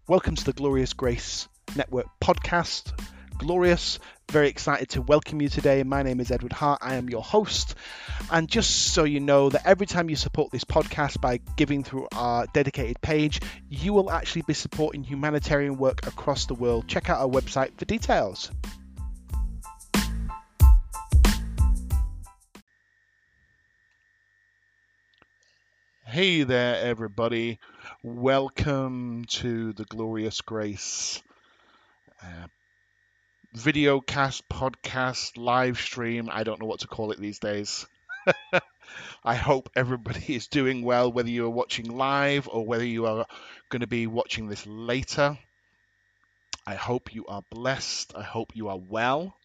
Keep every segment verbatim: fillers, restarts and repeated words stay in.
Welcome to the Glorious Grace Network podcast. Glorious, very excited to welcome you today. My name is Edward Hart. I am your host. And just so you know that every time you support this podcast by giving through our dedicated page, you will actually be supporting humanitarian work across the world. Check out our website for details. Hey there, everybody. Welcome to the Glorious Grace uh, video cast, podcast, live stream. I don't know what to call it these days. I hope everybody is doing well, whether you are watching live or whether you are going to be watching this later. I hope you are blessed. I hope you are well.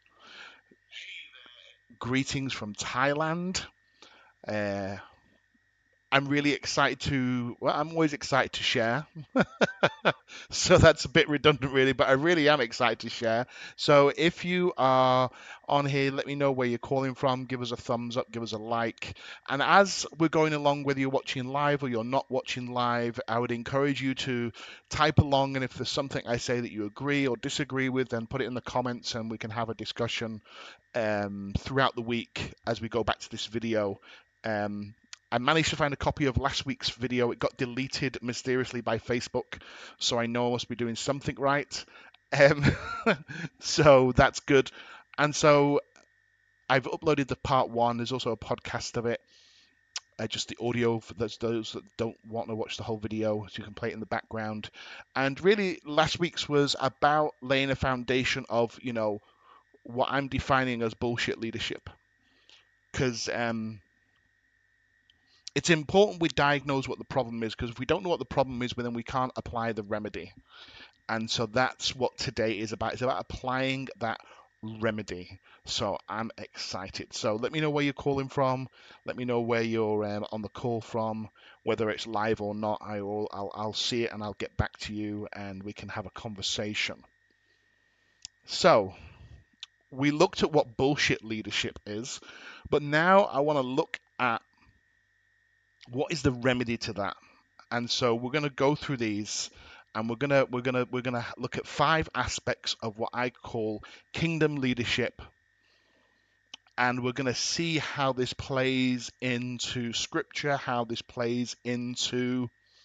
Greetings from Thailand. Uh, I'm really excited to, well, I'm always excited to share. So that's a bit redundant, really, but I really am excited to share. So if you are on here, let me know where you're calling from. Give us a thumbs up, give us a like. And as we're going along, whether you're watching live or you're not watching live, I would encourage you to type along. And if there's something I say that you agree or disagree with, then put it in the comments and we can have a discussion um, throughout the week as we go back to this video. Um, I managed to find a copy of last week's video. It got deleted mysteriously by Facebook, so I know I must be doing something right. Um, so that's good. And so I've uploaded the part one. There's also a podcast of it, uh, just the audio for those, those that don't want to watch the whole video, so you can play it in the background. And really, last week's was about laying a foundation of, you know, what I'm defining as bullshit leadership. Because um, it's important we diagnose what the problem is, because if we don't know what the problem is, then we can't apply the remedy. And so that's what today is about. It's about applying that remedy. So I'm excited. So let me know where you're calling from. Let me know where you're um, on the call from, whether it's live or not. I will, I'll, I'll see it and I'll get back to you and we can have a conversation. So we looked at what bullshit leadership is, but now I want to look at what is the remedy to that. And so we're going to go through these, and we're going to we're going to we're going to look at five aspects of what I call kingdom leadership, and we're going to see how this plays into scripture, how this plays into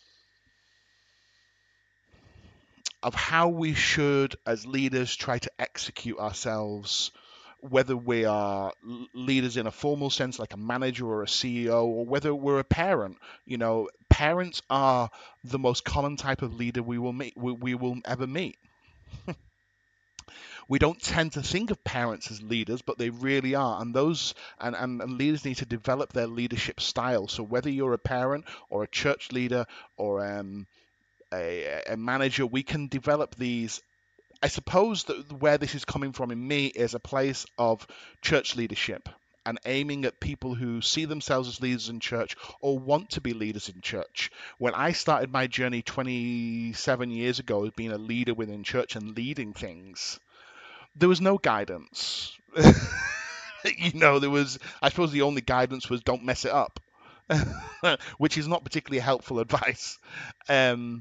of how we should as leaders try to execute ourselves, whether we are leaders in a formal sense like a manager or a C E O, or whether we're a parent. You know, parents are the most common type of leader we will meet we, we will ever meet. We don't tend to think of parents as leaders, but they really are. And those and, and, and leaders need to develop their leadership style. So whether you're a parent or a church leader or um, a, a manager, we can develop these. I suppose that where this is coming from in me is a place of church leadership and aiming at people who see themselves as leaders in church or want to be leaders in church. When I started my journey twenty-seven years ago as being a leader within church and leading things, there was no guidance. You know, there was, I suppose the only guidance was don't mess it up, which is not particularly helpful advice. Um,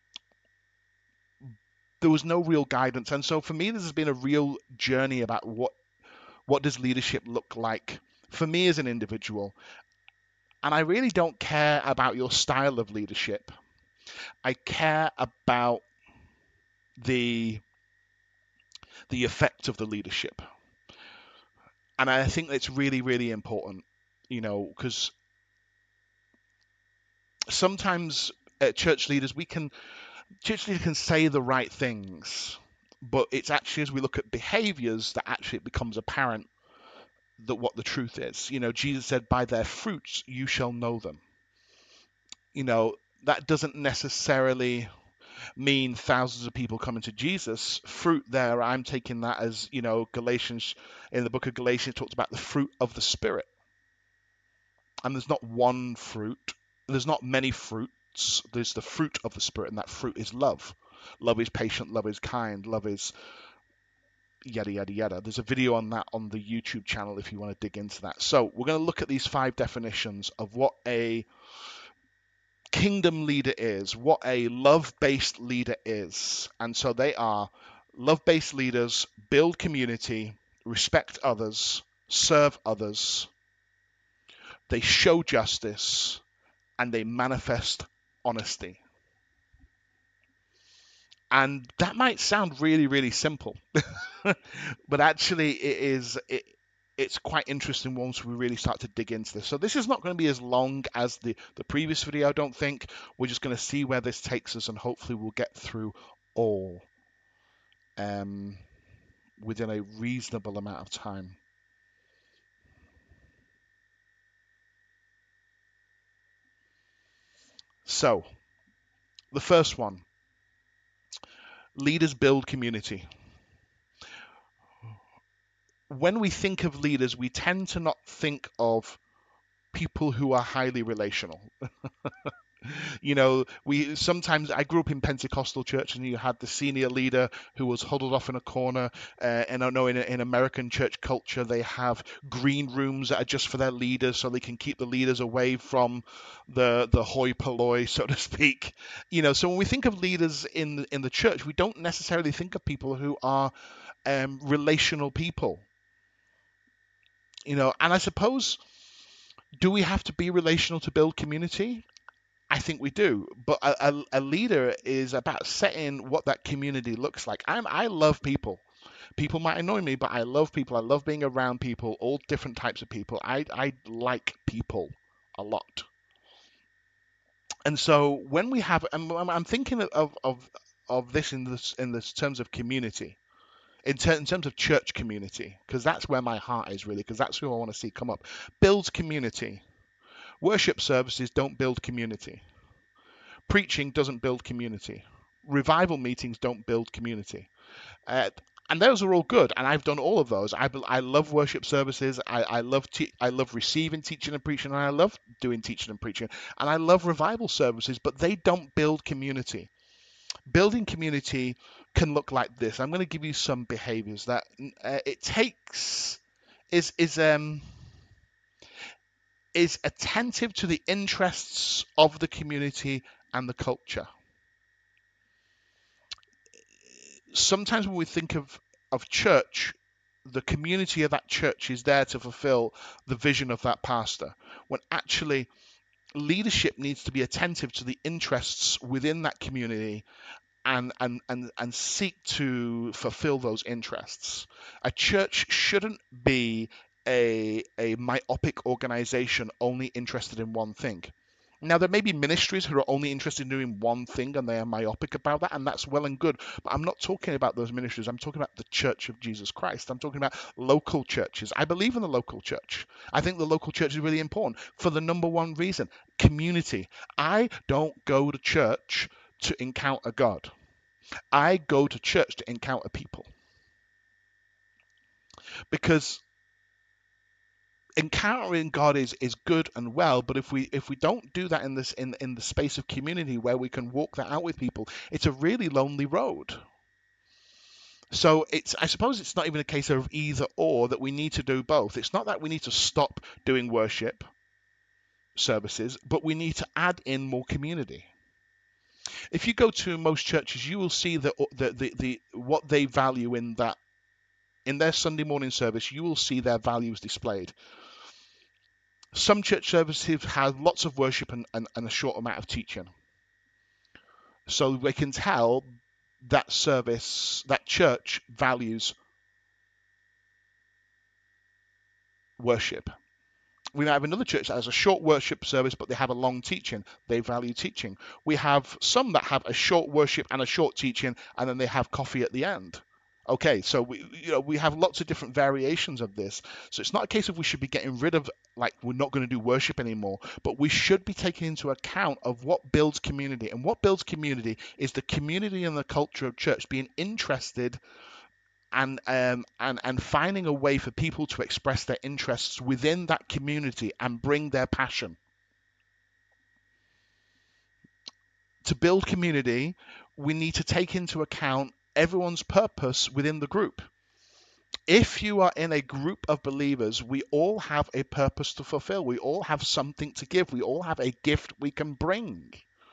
there was no real guidance. And so for me, this has been a real journey about what what does leadership look like for me as an individual. And I really don't care about your style of leadership. I care about the the effect of the leadership. And I think it's really, really important, you know, because sometimes uh, church leaders, we can, church leaders can say the right things, but it's actually as we look at behaviors that actually it becomes apparent that what the truth is. You know, Jesus said, by their fruits you shall know them. You know, that doesn't necessarily mean thousands of people coming to Jesus. Fruit there, I'm taking that as, you know, Galatians, in the book of Galatians, talks about the fruit of the Spirit. And there's not one fruit, there's not many fruits, there's the fruit of the Spirit, and that fruit is love. Love is patient, love is kind, love is yada, yada, yada. There's a video on that on the YouTube channel if you want to dig into that. So we're going to look at these five definitions of what a kingdom leader is, what a love-based leader is. And so they are love-based leaders, build community, respect others, serve others, they show justice, and they manifest honesty. And that might sound really, really simple, but actually it is it, it's quite interesting once we really start to dig into this. So this is not going to be as long as the, the previous video, I don't think. We're just going to see where this takes us, and hopefully we'll get through all um, within a reasonable amount of time. So, the first one, leaders build community. When we think of leaders, we tend to not think of people who are highly relational. You know, we sometimes, I grew up in Pentecostal church, and you had the senior leader who was huddled off in a corner. Uh, and I know in, in American church culture, they have green rooms that are just for their leaders, so they can keep the leaders away from the the hoi polloi, so to speak. You know, so when we think of leaders in in the church, we don't necessarily think of people who are um, relational people. You know, and I suppose, do we have to be relational to build community? I think we do, but a, a, a leader is about setting what that community looks like. I'm, I love people. People might annoy me, but I love people. I love being around people, all different types of people. I, I like people a lot. And so when we have, I'm, I'm thinking of, of, of this in this in this terms of community, in, ter- in terms of church community, because that's where my heart is really, because that's who I want to see come up. Builds community. Worship services don't build community. Preaching doesn't build community. Revival meetings don't build community. Uh, and those are all good, and I've done all of those. I, I love worship services. I, I love te- I love receiving teaching and preaching, and I love doing teaching and preaching, and I love revival services. But they don't build community. Building community can look like this. I'm going to give you some behaviors that uh, it takes is is um is attentive to the interests of the community and the culture. Sometimes when we think of of church, the community of that church is there to fulfill the vision of that pastor, when actually leadership needs to be attentive to the interests within that community, and and and, and seek to fulfill those interests. A church shouldn't be a a myopic organization only interested in one thing. Now, there may be ministries who are only interested in doing one thing and they are myopic about that, and that's well and good. But I'm not talking about those ministries. I'm talking about the Church of Jesus Christ. I'm talking about local churches. I believe in the local church. I think the local church is really important for the number one reason: community. I don't go to church to encounter God. I go to church to encounter people, because encountering God is is good and well, but if we if we don't do that in this in in the space of community where we can walk that out with people, it's a really lonely road. So it's, I suppose it's not even a case of either or, that we need to do both. It's not that we need to stop doing worship services, but we need to add in more community. If you go to most churches, you will see that the, the, the what they value in that in their Sunday morning service, you will see their values displayed. Some church services have lots of worship and, and, and a short amount of teaching. So we can tell that service, that church values worship. We have another church that has a short worship service, but they have a long teaching. They value teaching. We have some that have a short worship and a short teaching, and then they have coffee at the end. Okay, so we you know we have lots of different variations of this. So it's not a case of we should be getting rid of, like, we're not going to do worship anymore, but we should be taking into account of what builds community. And what builds community is the community and the culture of church being interested, and um, and and finding a way for people to express their interests within that community and bring their passion. To build community, we need to take into account everyone's purpose within the group. If you are in a group of believers, we all have a purpose to fulfill. We all have something to give. We all have a gift we can bring.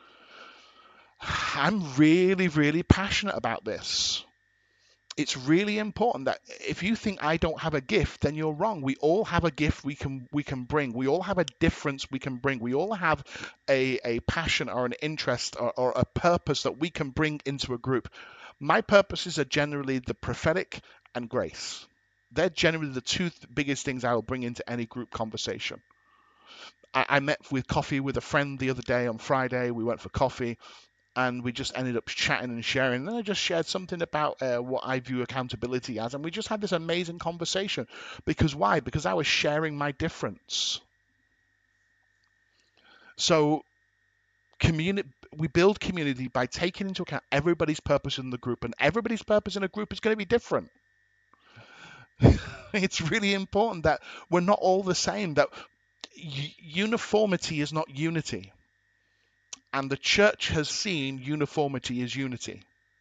I'm really, really passionate about this. It's really important that if you think I don't have a gift, then you're wrong. We all have a gift we can we can bring. We all have a difference we can bring. We all have a, a passion or an interest or, or a purpose that we can bring into a group. My purposes are generally the prophetic and grace. They're generally the two th- biggest things I will bring into any group conversation. I, I met with coffee with a friend the other day on Friday. We went for coffee and we just ended up chatting and sharing. And then I just shared something about uh, what I view accountability as, and we just had this amazing conversation. Because why? Because I was sharing my difference. So community, we build community by taking into account everybody's purpose in the group, and everybody's purpose in a group is going to be different. It's really important that we're not all the same, that uniformity is not unity. And the church has seen uniformity as unity.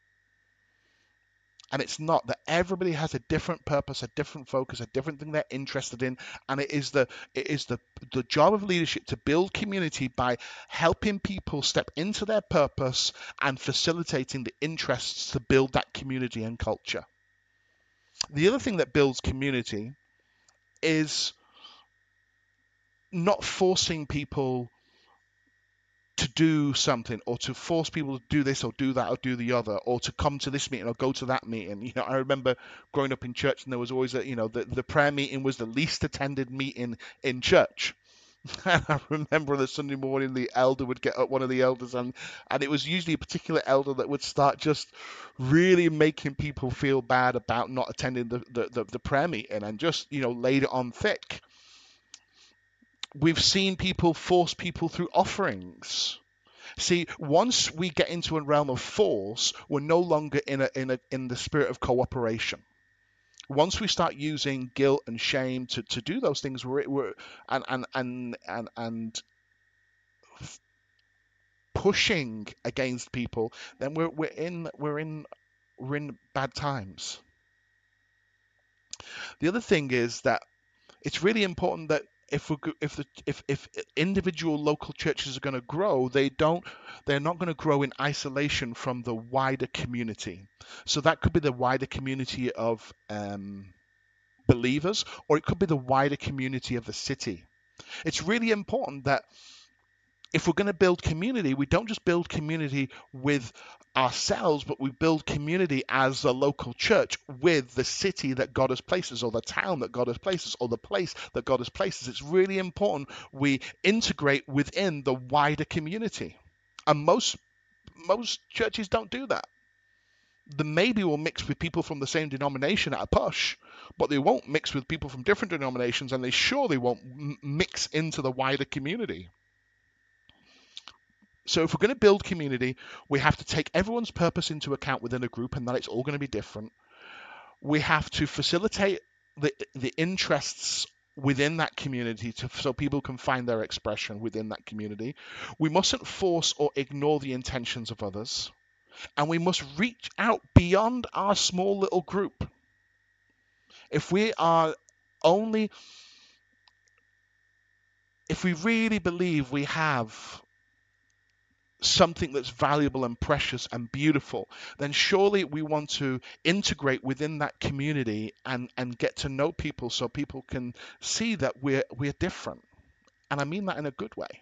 And it's not. That everybody has a different purpose, a different focus, a different thing they're interested in. And it is the it is the the job of leadership to build community by helping people step into their purpose and facilitating the interests to build that community and culture. The other thing that builds community is not forcing people to do something, or to force people to do this or do that or do the other, or to come to this meeting or go to that meeting. You know, I remember growing up in church, and there was always a, you know, the, the prayer meeting was the least attended meeting in church. And I remember on the Sunday morning, the elder would get up, one of the elders, and and it was usually a particular elder that would start just really making people feel bad about not attending the the, the, the prayer meeting, and just, you know, laid it on thick. We've seen people force people through offerings. See, once we get into a realm of force, we're no longer in a in a in the spirit of cooperation. Once we start using guilt and shame to, to do those things, we're, we're and and and and and pushing against people, then we're we're in we're in we're in bad times. The other thing is that it's really important that if we if the if if individual local churches are going to grow, they don't they're not going to grow in isolation from the wider community. So that could be the wider community of um, believers, or it could be the wider community of the city. It's really important that if we're going to build community, we don't just build community with ourselves, but we build community as a local church with the city that God has placed us, or the town that God has placed us, or the place that God has placed us. It's really important we integrate within the wider community. And most most churches don't do that. They maybe will mix with people from the same denomination at a push, but they won't mix with people from different denominations, and they surely won't m- mix into the wider community. So if we're going to build community, we have to take everyone's purpose into account within a group, and that it's all going to be different. We have to facilitate the the interests within that community to, so people can find their expression within that community. We mustn't force or ignore the intentions of others, and we must reach out beyond our small little group. If we are only, if we really believe we have something that's valuable and precious and beautiful, then surely we want to integrate within that community and, and get to know people, so people can see that we're we're different. And I mean that in a good way.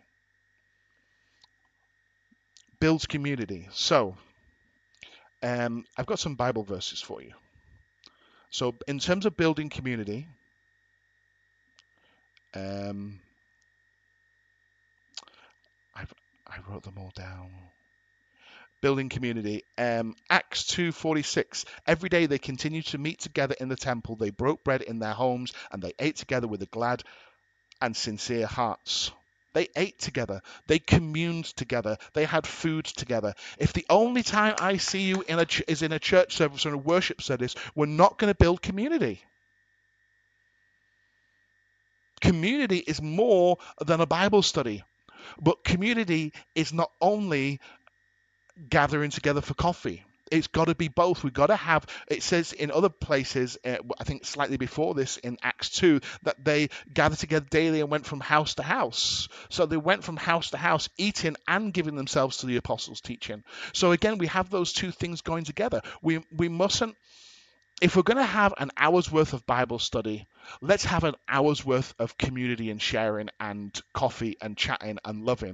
Builds community. So um, I've got some Bible verses for you. So in terms of building community, um, I've I wrote them all down. Building community. Um, Acts two forty-six. Every day they continued to meet together in the temple. They broke bread in their homes, and they ate together with a glad and sincere hearts. They ate together. They communed together. They had food together. If the only time I see you in a ch- is in a church service or a worship service, we're not going to build community. Community is more than a Bible study. But community is not only gathering together for coffee. It's got to be both. We've got to have, it says in other places, uh, I think slightly before this in Acts two, that they gathered together daily and went from house to house. So they went from house to house, eating and giving themselves to the apostles' teaching. So again, we have those two things going together. We, we mustn't, if we're going to have an hour's worth of Bible study, let's have an hour's worth of community and sharing and coffee and chatting and loving.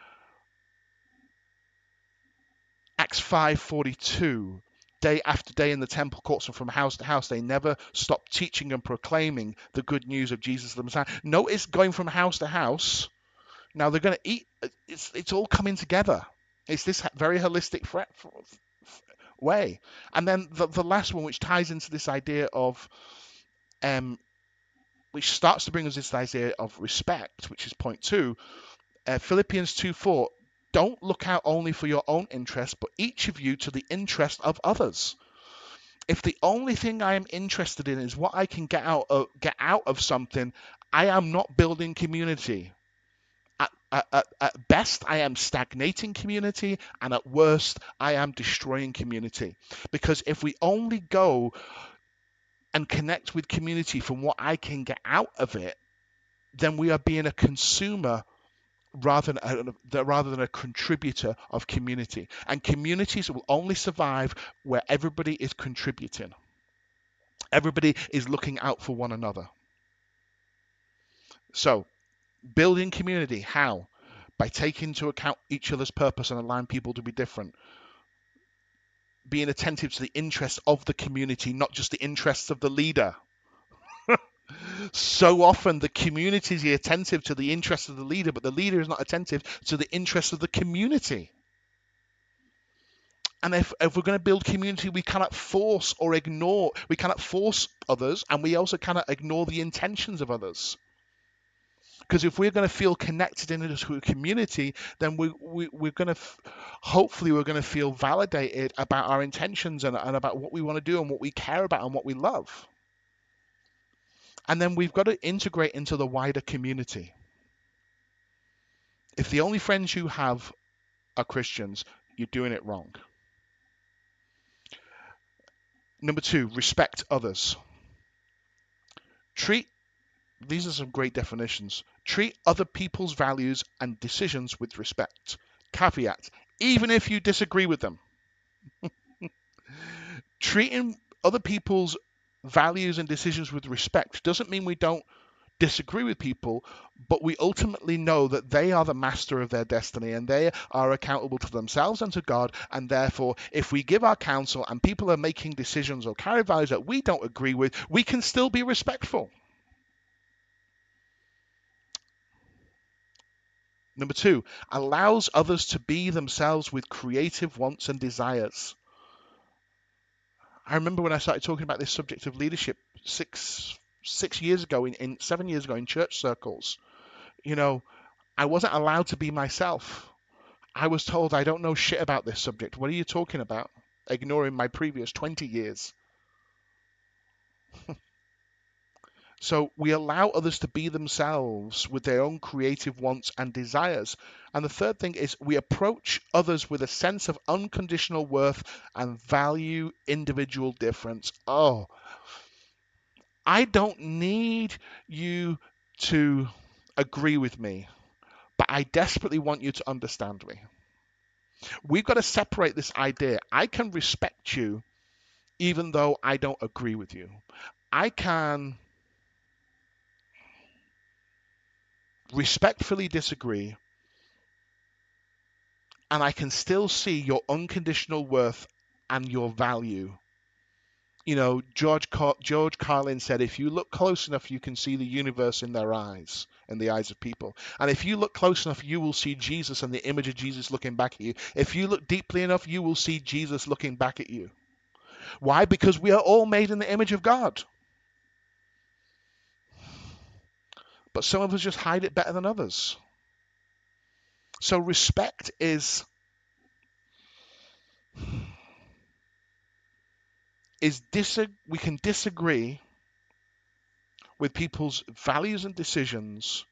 Acts five forty-two, day after day in the temple courts and from house to house, they never stopped teaching and proclaiming the good news of Jesus the Messiah. Notice going from house to house. Now they're going to eat. It's it's all coming together. It's this very holistic fret, way. And then the, the last one, which ties into this idea of, um, which starts to bring us this idea of respect, which is point two, uh, Philippians two four. Don't look out only for your own interest, but each of you to the interest of others. If the only thing I am interested in is what I can get out of, get out of something, I am not building community. At, at, at best, I am stagnating community, and at worst, I am destroying community. Because if we only go and connect with community from what I can get out of it, then we are being a consumer rather than a, rather than a contributor of community. And communities will only survive where everybody is contributing. Everybody is looking out for one another. So, building community, how? By taking into account each other's purpose and allowing people to be different. Being attentive to the interests of the community, not just the interests of the leader. So often the community is attentive to the interests of the leader, but the leader is not attentive to the interests of the community. And if, if we're going to build community, we cannot force or ignore, we cannot force others, and we also cannot ignore the intentions of others. Because if we're going to feel connected into a community, then we, we, we're going to, hopefully we're going to feel validated about our intentions and, and about what we want to do and what we care about and what we love. And then we've got to integrate into the wider community. If the only friends you have are Christians, you're doing it wrong. Number two, respect others. Treat, these are some great definitions. Treat other people's values and decisions with respect. Caveat, even if you disagree with them. Treating other people's values and decisions with respect doesn't mean we don't disagree with people, but we ultimately know that they are the master of their destiny and they are accountable to themselves and to God, and therefore if we give our counsel and people are making decisions or carry values that we don't agree with, we can still be respectful. Number two, allows others to be themselves with creative wants and desires. I remember when I started talking about this subject of leadership six six years ago, in, in seven years ago in church circles, you know, I wasn't allowed to be myself. I was told I don't know shit about this subject. What are you talking about? Ignoring my previous twenty years. So we allow others to be themselves with their own creative wants and desires. And the third thing is we approach others with a sense of unconditional worth and value individual difference. Oh, I don't need you to agree with me, but I desperately want you to understand me. We've got to separate this idea. I can respect you even though I don't agree with you. I can respectfully disagree, and I can still see your unconditional worth and your value. You know, George Car- George Carlin said, if you look close enough, you can see the universe in their eyes, in the eyes of people. And if you look close enough, you will see Jesus and the image of Jesus looking back at you. If you look deeply enough, you will see Jesus looking back at you. Why? Because we are all made in the image of God. But some of us just hide it better than others. So respect is is dis- we can disagree with people's values and decisions,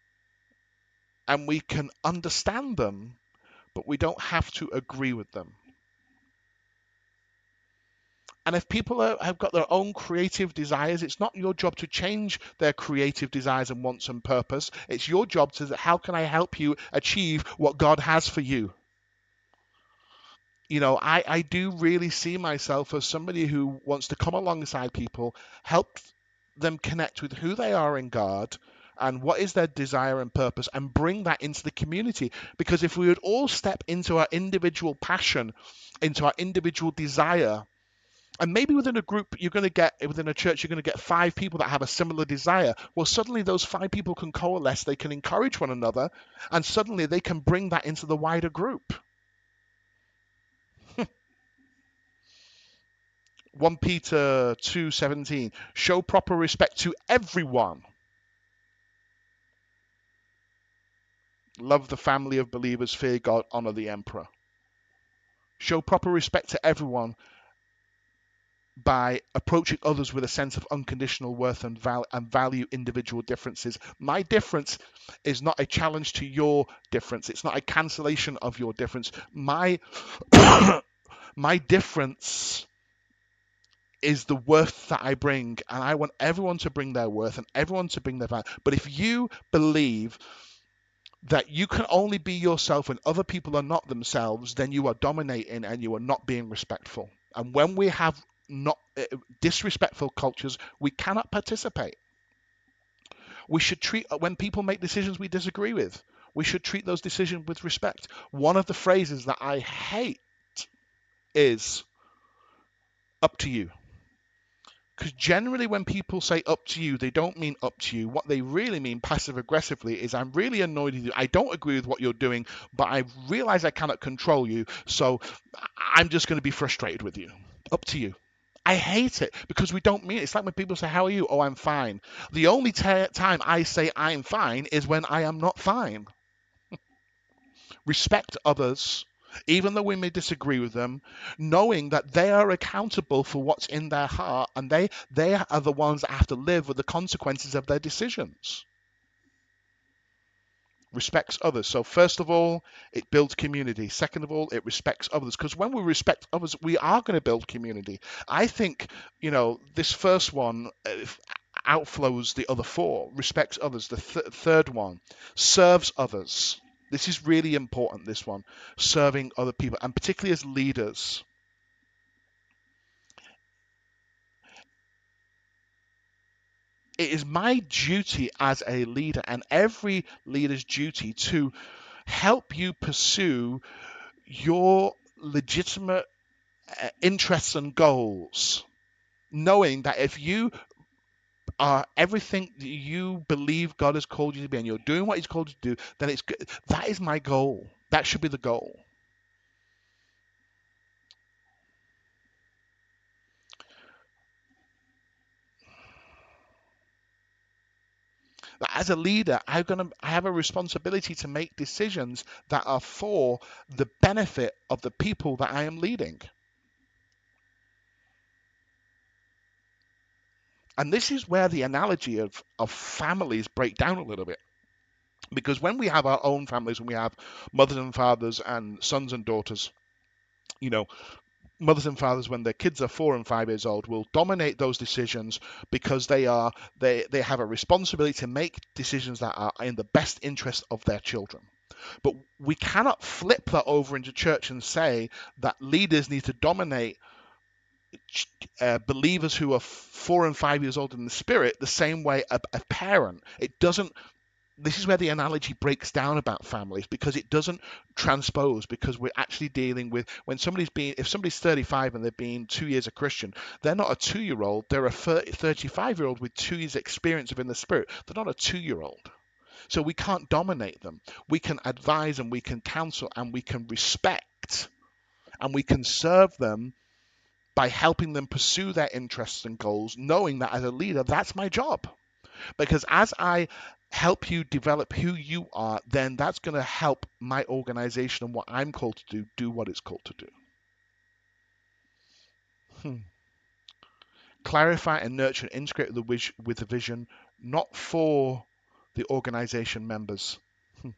and we can understand them, but we don't have to agree with them. And if people are, have got their own creative desires, it's not your job to change their creative desires and wants and purpose. It's your job to, how can I help you achieve what God has for you? You know, I, I do really see myself as somebody who wants to come alongside people, help them connect with who they are in God and what is their desire and purpose, and bring that into the community. Because if we would all step into our individual passion, into our individual desire, and maybe within a group, you're going to get, within a church, you're going to get five people that have a similar desire. Well, suddenly those five people can coalesce, they can encourage one another, and suddenly they can bring that into the wider group. First Peter two seventeen, show proper respect to everyone. Love the family of believers, fear God, honor the emperor. Show proper respect to everyone by approaching others with a sense of unconditional worth and, val- and value individual differences. My difference is not a challenge to your difference. It's not a cancellation of your difference. My my difference is the worth that I bring, and I want everyone to bring their worth and everyone to bring their value. But if you believe that you can only be yourself when other people are not themselves, then you are dominating and you are not being respectful. And when we have not uh, disrespectful cultures, we cannot participate. We should treat, when people make decisions we disagree with, we should treat those decisions with respect. One of the phrases that I hate is up to you. Because generally, when people say up to you, they don't mean up to you. What they really mean passive aggressively is, I'm really annoyed with you. I don't agree with what you're doing, but I realize I cannot control you. So I'm just going to be frustrated with you. Up to you. I hate it because we don't mean it. It's like when people say, how are you? Oh, I'm fine. The only t- time I say I'm fine is when I am not fine. Respect others, even though we may disagree with them, knowing that they are accountable for what's in their heart, and they they are the ones that have to live with the consequences of their decisions. Respects others. So first of all, it builds community. Second of all, it respects others. Because when we respect others, we are going to build community. I think, you know, this first one uh, outflows the other four. Respects others. The th- third one serves others. This is really important, this one, serving other people, and particularly as leaders. It is my duty as a leader, and every leader's duty, to help you pursue your legitimate uh, interests and goals, knowing that if you are everything that you believe God has called you to be, and you're doing what He's called you to do, then it's good. That is my goal. That should be the goal. That as a leader, I'm gonna I have a responsibility to make decisions that are for the benefit of the people that I am leading. And this is where the analogy of, of families break down a little bit. Because when we have our own families, when we have mothers and fathers and sons and daughters, you know, mothers and fathers, when their kids are four and five years old, will dominate those decisions because they are they they have a responsibility to make decisions that are in the best interest of their children. But we cannot flip that over into church and say that leaders need to dominate uh, believers who are four and five years old in the spirit the same way a, a parent. It doesn't. This is where the analogy breaks down about families, because it doesn't transpose, because we're actually dealing with, when somebody's being, if somebody's thirty-five and they've been two years a Christian, they're not a two-year-old, they're a thirty-five-year-old with two years experience of in the spirit. They're not a two-year-old. So we can't dominate them. We can advise and we can counsel and we can respect and we can serve them by helping them pursue their interests and goals, knowing that as a leader, that's my job. Because as I help you develop who you are, then that's going to help my organization and what I'm called to do, do what it's called to do. Hmm. Clarify and nurture and integrate the wish, with the vision, not for the organization members. Hmm.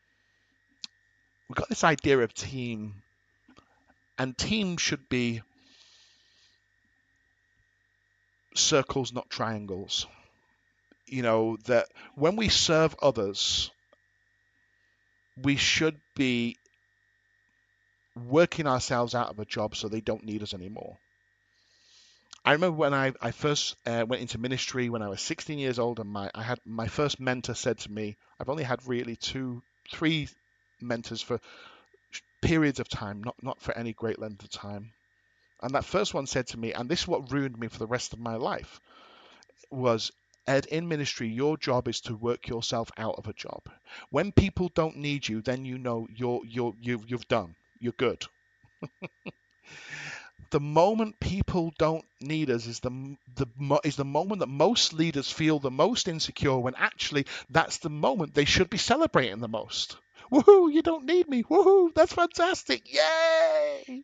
We've got this idea of team, and team should be circles, not triangles. You know, that when we serve others, we should be working ourselves out of a job so they don't need us anymore. I remember when I, I first uh, went into ministry when I was sixteen years old, and my I had my first mentor said to me, I've only had really two, three mentors for periods of time, not not for any great length of time. And that first one said to me, and this is what ruined me for the rest of my life, was, Ed, in ministry, your job is to work yourself out of a job. When people don't need you, then you know you're you're you've you've done. You're good. The moment people don't need us is the the is the moment that most leaders feel the most insecure, when actually that's the moment they should be celebrating the most. Woohoo, you don't need me. Woohoo, that's fantastic. Yay!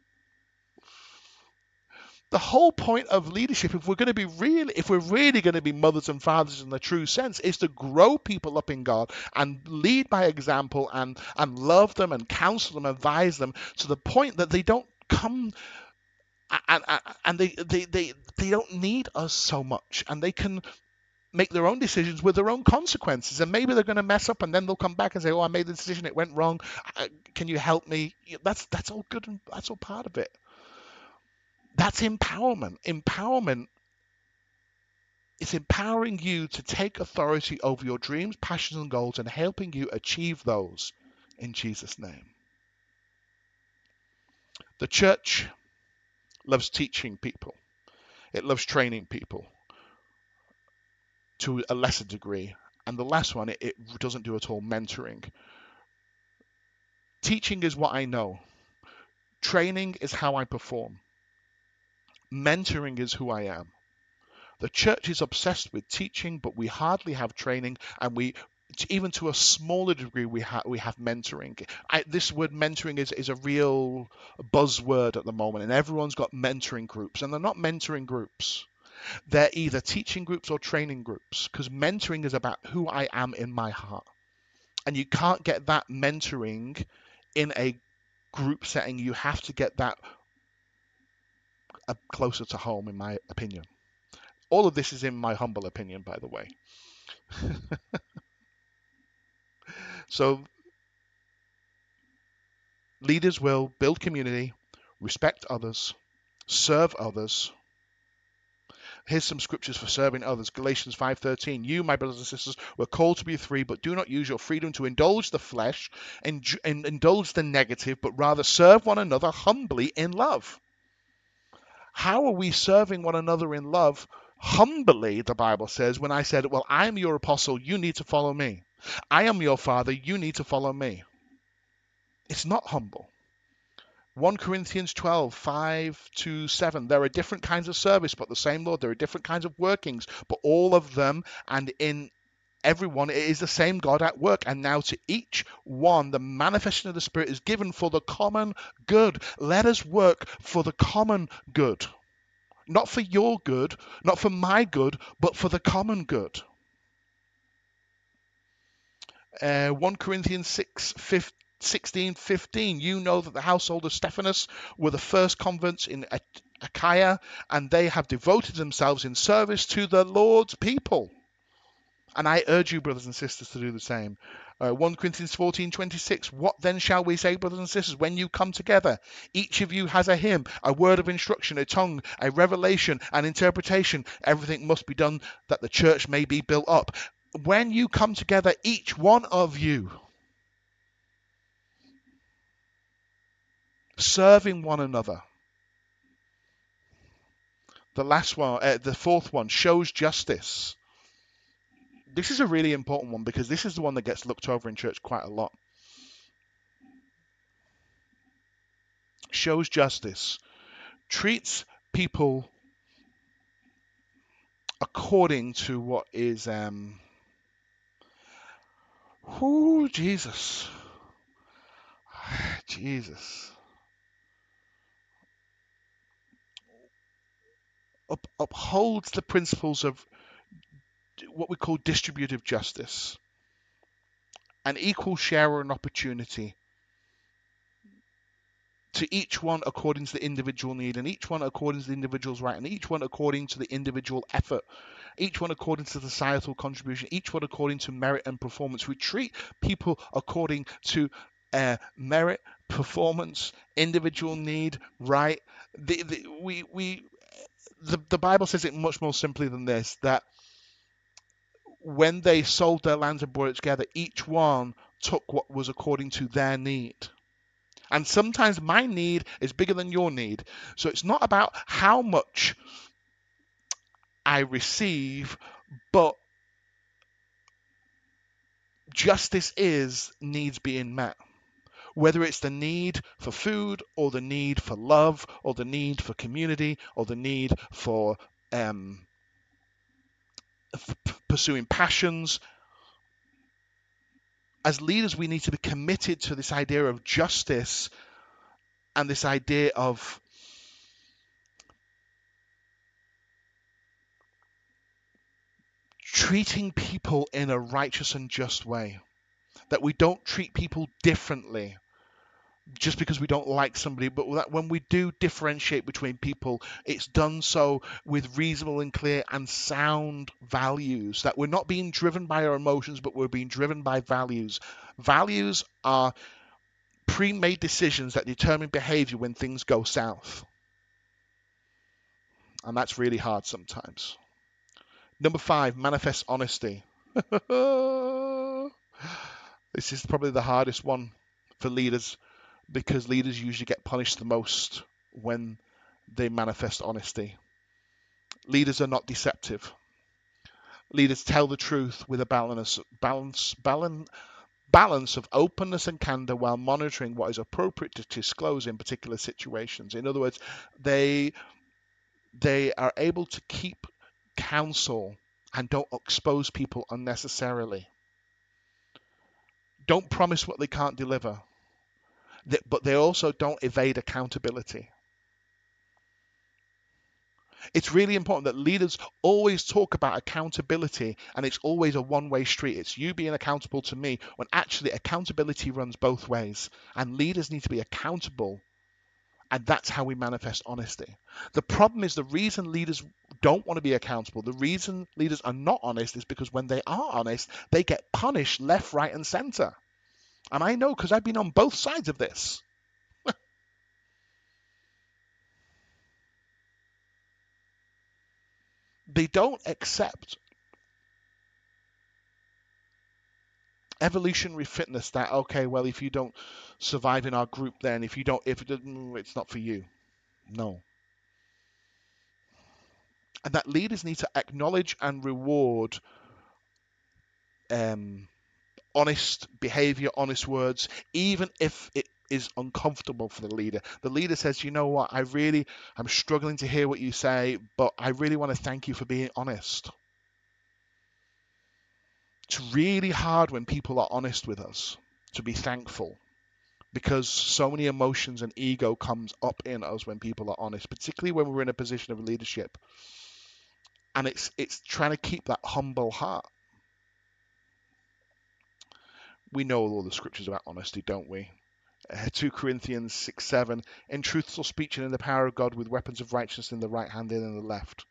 The whole point of leadership, if we're going to be really, if we're really going to be mothers and fathers in the true sense, is to grow people up in God and lead by example, and and love them and counsel them, advise them to the point that they don't come and, and, and they, they they they don't need us so much, and they can make their own decisions with their own consequences. And maybe they're going to mess up, and then they'll come back and say, "Oh, I made the decision; it went wrong. Uh, can you help me?" That's that's all good, and that's all part of it. That's empowerment. Empowerment is empowering you to take authority over your dreams, passions, and goals, and helping you achieve those in Jesus' name. The church loves teaching people. It loves training people to a lesser degree. And the last one, it, it doesn't do at all, mentoring. Teaching is what I know. Training is how I perform. Mentoring is who I am. The church is obsessed with teaching, but we hardly have training, and we, even to a smaller degree, we have we have mentoring. I, this word mentoring is, is a real buzzword at the moment, and everyone's got mentoring groups, and they're not mentoring groups. They're either teaching groups or training groups, because mentoring is about who I am in my heart. And you can't get that mentoring in a group setting. You have to get that uh, closer to home, in my opinion. All of this is in my humble opinion, by the way. So leaders will build community, respect others, serve others. Here's some scriptures for serving others. Galatians five thirteen. You, my brothers and sisters, were called to be free, but do not use your freedom to indulge the flesh and indulge the negative, but rather serve one another humbly in love. How are we serving one another in love? Humbly, the Bible says, when I said, well, I'm your apostle, you need to follow me. I am your father, you need to follow me. It's not humble. First Corinthians twelve, five to seven. There are different kinds of service, but the same Lord. There are different kinds of workings, but all of them and in everyone it is the same God at work. And now to each one, the manifestation of the Spirit is given for the common good. Let us work for the common good. Not for your good, not for my good, but for the common good. Uh, First Corinthians six, sixteen, fifteen. You know that the household of Stephanus were the first converts in Achaia, and they have devoted themselves in service to the Lord's people. And I urge you, brothers and sisters, to do the same. Uh, First Corinthians fourteen, twenty-six. What then shall we say, brothers and sisters, when you come together? Each of you has a hymn, a word of instruction, a tongue, a revelation, an interpretation. Everything must be done that the church may be built up. When you come together, each one of you, serving one another. The last one, uh, the fourth one, shows justice. This is a really important one because this is the one that gets looked over in church quite a lot. Shows justice. Treats people according to what is, um, whoo, Jesus. Jesus. Up, upholds the principles of what we call distributive justice. An equal share and opportunity. to each one according to the individual need, and each one according to the individual's right, and each one according to the individual effort, each one according to societal contribution, each one according to merit and performance. We treat people according to uh, merit, performance, individual need, right? The, the, we, we, the, the Bible says it much more simply than this, that when they sold their lands and brought it together, each one took what was according to their need. And sometimes my need is bigger than your need. So it's not about how much I receive, but justice is needs being met. Whether it's the need for food, or the need for love, or the need for community, or the need for um, f- pursuing passions. As leaders, we need to be committed to this idea of justice and this idea of treating people in a righteous and just way. That we don't treat people differently just because we don't like somebody, but that when we do differentiate between people, it's done so with reasonable and clear and sound values. That we're not being driven by our emotions, but we're being driven by values. Values are pre-made decisions that determine behavior when things go south. And that's really hard sometimes. Number five, manifest honesty. This is probably the hardest one for leaders, because leaders usually get punished the most when they manifest honesty. Leaders are not deceptive. Leaders tell the truth with a balance, balance, balance, balance of openness and candor, while monitoring what is appropriate to disclose in particular situations. In other words, they they are able to keep counsel and don't expose people unnecessarily. Don't promise what they can't deliver, but they also don't evade accountability. It's really important that leaders always talk about accountability, and it's always a one-way street. It's you being accountable to me, when actually accountability runs both ways, and leaders need to be accountable, and that's how we manifest honesty. The problem is, the reason leaders don't want to be accountable, the reason leaders are not honest, is because when they are honest, they get punished left, right, and center. And I know, because I've been on both sides of this. They don't accept evolutionary fitness, that okay, well, if you don't survive in our group, then if you don't, if it doesn't, it's not for you. No. And that leaders need to acknowledge and reward um, honest behavior, honest words, even if it is uncomfortable for the leader. The leader says, you know what, I really, I'm struggling to hear what you say, but I really want to thank you for being honest. It's really hard when people are honest with us to be thankful, because so many emotions and ego comes up in us when people are honest, particularly when we're in a position of leadership. And it's it's trying to keep that humble heart. We know all the scriptures about honesty, don't we? Uh, two Corinthians six seven, in truthful speech and in the power of God, with weapons of righteousness in the right hand and in the left.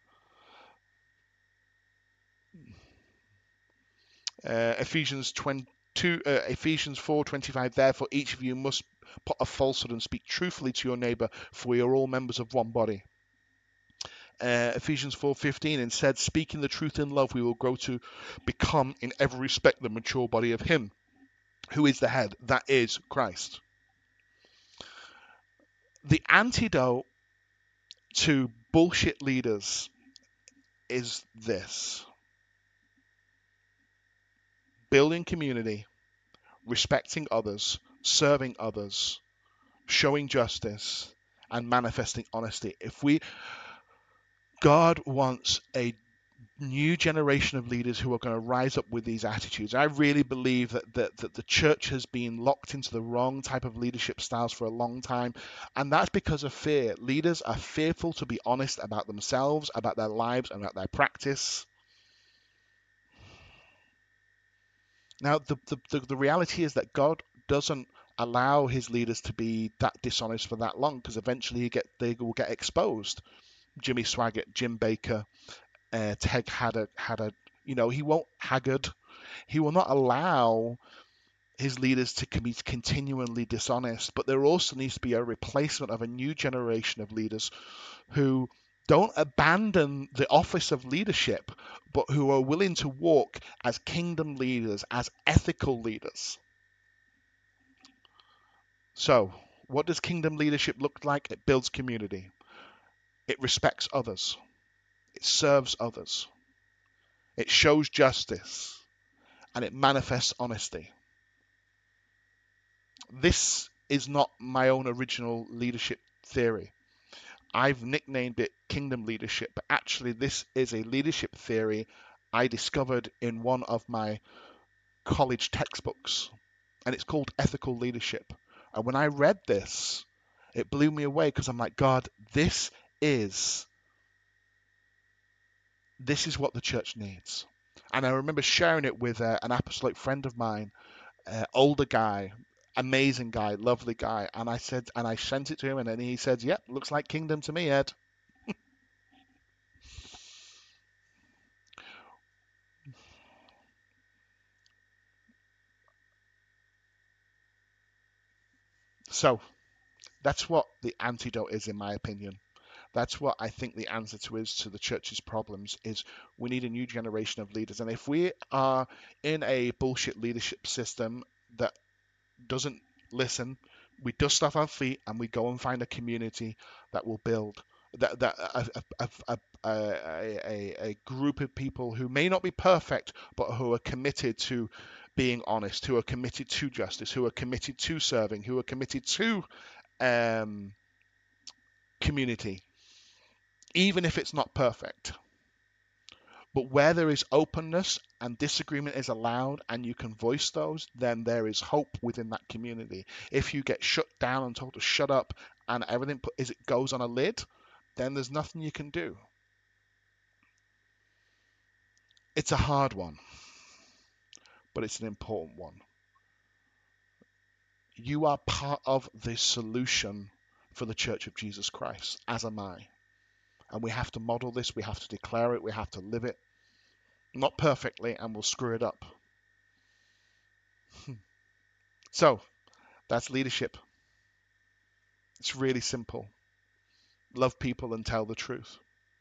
Uh, Ephesians twenty-two, uh, Ephesians four twenty-five, therefore each of you must put a falsehood and speak truthfully to your neighbor, for we are all members of one body. Uh, Ephesians four fifteen, and said, speaking the truth in love, we will grow to become in every respect the mature body of him who is the head, that is Christ. The antidote to bullshit leaders is this: building community, respecting others, serving others, showing justice, and manifesting honesty. If we, God wants a new generation of leaders who are going to rise up with these attitudes. I really believe that, that that the church has been locked into the wrong type of leadership styles for a long time, and that's because of fear. Leaders are fearful to be honest about themselves, about their lives, and about their practice. Now, the, the, the, the reality is that God doesn't allow his leaders to be that dishonest for that long, because eventually he get, they will get exposed. Jimmy Swaggart, Jim Baker, uh, Ted Haggard, Haggard, you know, he won't Haggard. He will not allow his leaders to be continually dishonest, but there also needs to be a replacement of a new generation of leaders who don't abandon the office of leadership, but who are willing to walk as kingdom leaders, as ethical leaders. So, what does kingdom leadership look like? It builds community. It respects others. It serves others. It shows justice. And it manifests honesty. This is not my own original leadership theory. I've nicknamed it kingdom leadership, but actually this is a leadership theory I discovered in one of my college textbooks, and it's called ethical leadership. And when I read this, it blew me away, because I'm like, God, this is this is what the church needs. And I remember sharing it with uh, an apostolic friend of mine, uh, older guy, amazing guy, lovely guy. And I said, and I sent it to him, and then he said, yep, looks like kingdom to me, Ed. So that's what the antidote is, in my opinion. That's what I think the answer to is to the church's problems is we need a new generation of leaders. And if we are in a bullshit leadership system that doesn't listen, we dust off our feet and we go and find a community that will build that that a, a, a, a, a, a group of people who may not be perfect, but who are committed to being honest, who are committed to justice, who are committed to serving, who are committed to um, community, even if it's not perfect. But where there is openness and disagreement is allowed and you can voice those, then there is hope within that community. If you get shut down and told to shut up and everything put, is it goes on a lid, then there's nothing you can do. It's a hard one, but it's an important one. You are part of the solution for the Church of Jesus Christ, as am I. And we have to model this, we have to declare it, we have to live it. Not perfectly, and we'll screw it up. So, that's leadership. It's really simple. Love people and tell the truth.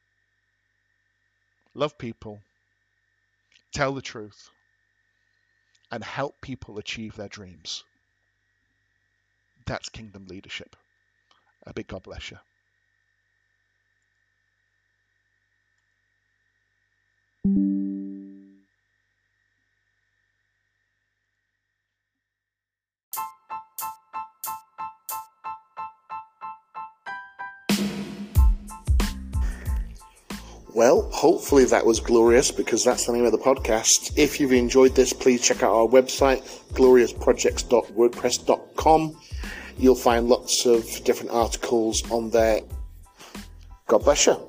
Love people, tell the truth, and help people achieve their dreams. That's kingdom leadership. A big God bless you. Well, hopefully that was glorious, because that's the name of the podcast. If you've enjoyed this, please check out our website, glorious projects dot wordpress dot com. You'll find lots of different articles on there. God bless you.